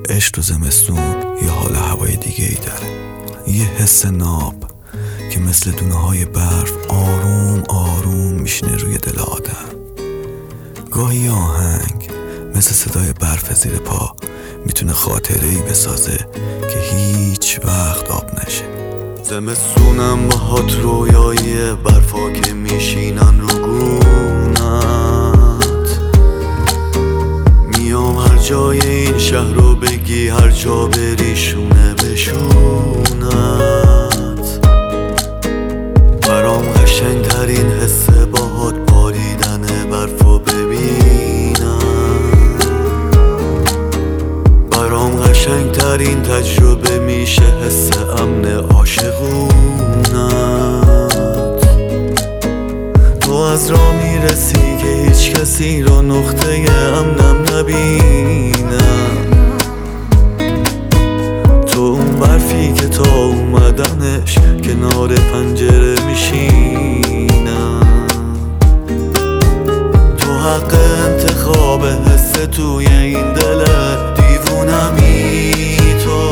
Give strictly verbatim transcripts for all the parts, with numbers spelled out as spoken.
عشق تو زمستون یه حال هوای دیگه ای داره، یه حس ناب که مثل دونه های برف آروم آروم میشینه روی دل آدم. گاهی آهنگ مثل صدای برف زیر پا میتونه خاطره ای بسازه که هیچ وقت آب نشه. زمستونم باهات رویای برفا که میشینن رو گونت، میام هر جای این شهر رو بگی، هر جا بری شونه به شونت. برام قشنگ ترین حسه باهات باریدن برفا ببینم، برام قشنگ ترین تجربه میشه حس امن عاشقونت. تو از راه میرسی که هیچ کسی رو نقطه امنم نبینم، تو اون برفی که تا اومدنش کنار پنجره میشینم. تو حق انتخاب حس توی این دل دیوونمی، تو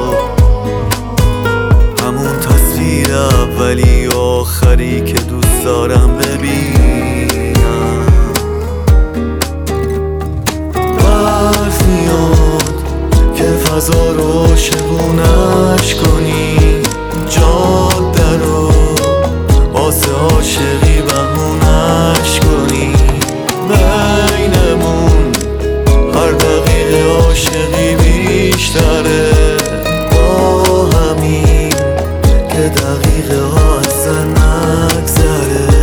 همون تصویر اولی آخری که دوست دارم ببینم. برف میاد که فضا رو شگونش کنی، جاده رو واسه عاشقی بهونش کنی. بینمون هر دقیقه عاشقی بیشتره، با همین که دقیقه ها اصلا نگذره.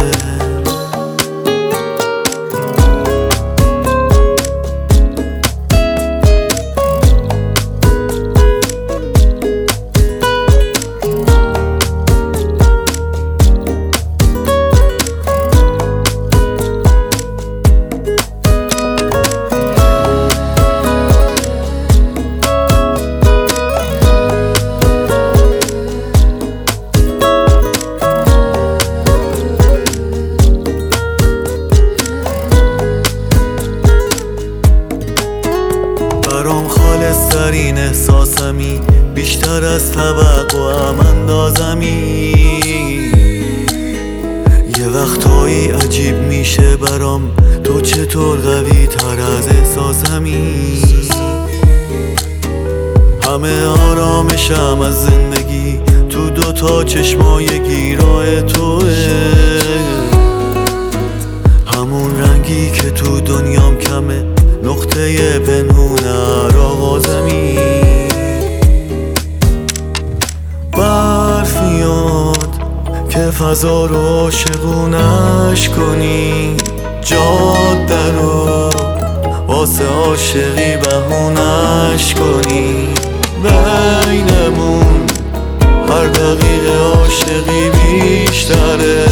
برام خالص ترین احساسمی، بیشتر از توقعم اندازمی. یه وقتایی عجیب میشه برام تو چطور قوی تر از احساسمی. همه آرامشم از زندگی تو دوتا چشمای گیرای توه، همون رنگی که تو دنیام کمه، نقطه پنهون آغازمی. برف میاد که فضا رو عاشقونش کنی، جاده رو واسه عاشقی بهونش کنی. بینمون هر دقیقه عاشقی بیشتره،